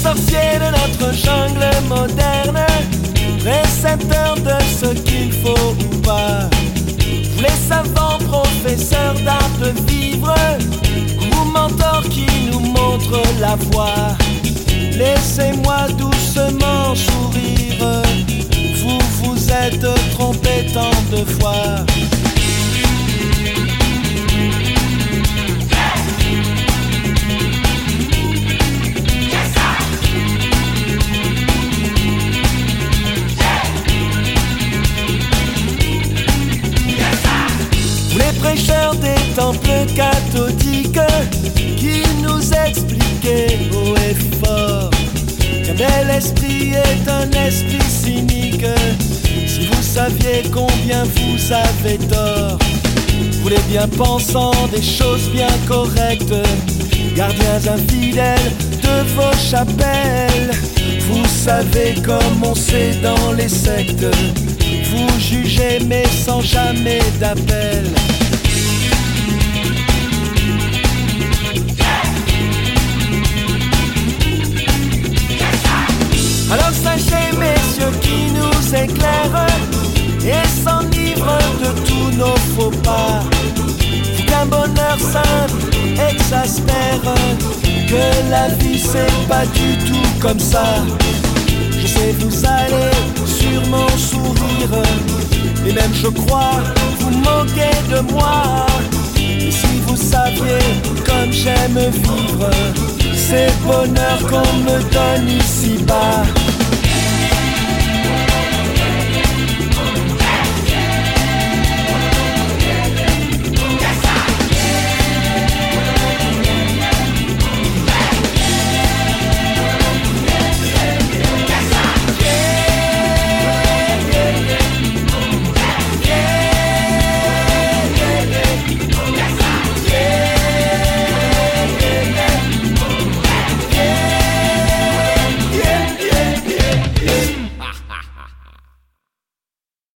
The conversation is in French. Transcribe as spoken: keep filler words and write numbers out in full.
sorciers de notre jungle moderne, récepteurs de ce qu'il faut ou pas. Vous les savants professeurs d'art de vivre, ou mentors qui nous montrent la voie. Laissez-moi doucement sourire, vous vous êtes trompés tant de fois. Les prêcheurs des temples cathodiques qui nous expliquaient haut et fort qu'un bel esprit est un esprit cynique. Si vous saviez combien vous avez tort, vous les bien pensants des choses bien correctes, gardiens infidèles de vos chapelles, vous savez comme on sait dans les sectes, vous jugez mais sans jamais d'appel. Alors sachez messieurs qui nous éclairent et s'enivrent de tous nos faux pas, qu'un bonheur simple exaspère, que la vie c'est pas du tout comme ça. Je sais vous allez sûrement sourire, et même je crois vous moquer de moi. Et si vous saviez comme j'aime vivre, ces bonheurs qu'on me donne ici-bas.